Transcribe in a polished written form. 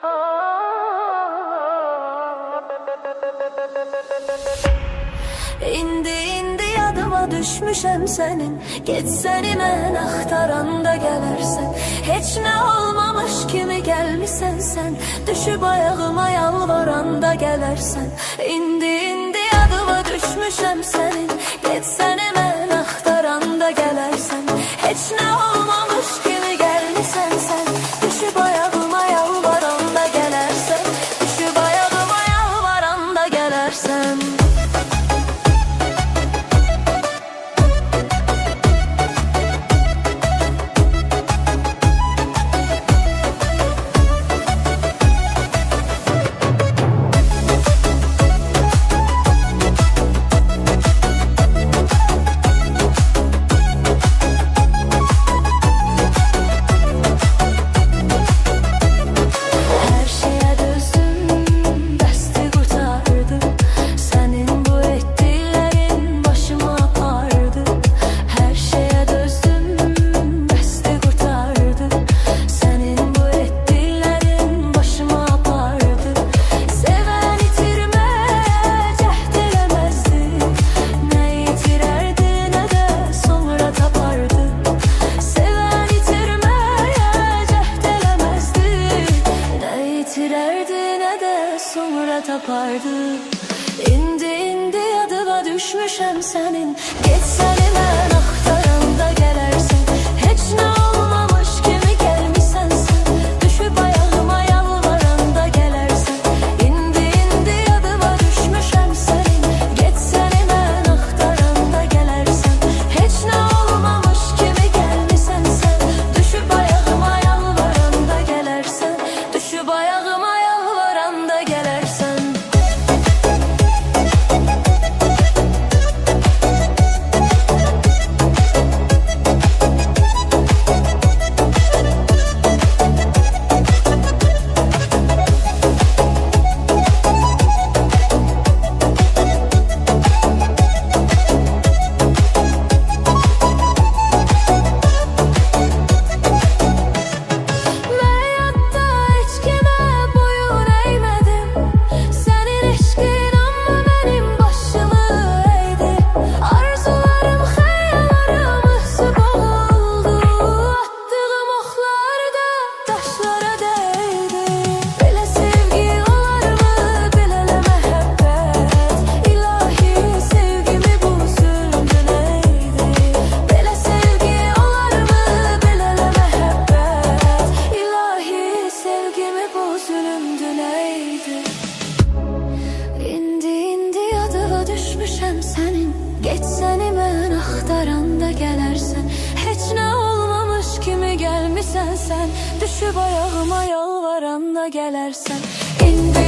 İndi indi yadıma düşmüşem senin. Geçseni mən axtaranda gələrsən. Heç nə olmamış kimi gəlmisən sen. Düşüb ayağıma yalvaranda gələrsən. İndi indi yadıma düşmüşem senin. Geçseni mən axtaranda gələrsən. Heç nə olmamış kimi gəlmisən sen. Düşüb ayağıma yalvaranda gələrsən. Düşüb ayağıma yalvaranda gələrsən. Tapardı. İndi indi yadıma düşmüşem senin. Geçseni mən axtaranda gələrsən. Heç nə olmamış kimi gəlmisən sen. Düşüb ayağıma yalvaranda gələrsən. İndi indi yadıma düşmüşem senin. Geçseni mən axtaranda gələrsən. Heç nə olmamış kimi gəlmisən sen. Düşüb ayağıma yalvaranda gələrsən. Düşüb ayağıma yalvaranda gələrsən. Geçseni mən axtaranda gələrsən. Heç nə olmamış kimi gəlmisən sen. Düşüb ayağıma yalvaranda gələrsən. İndi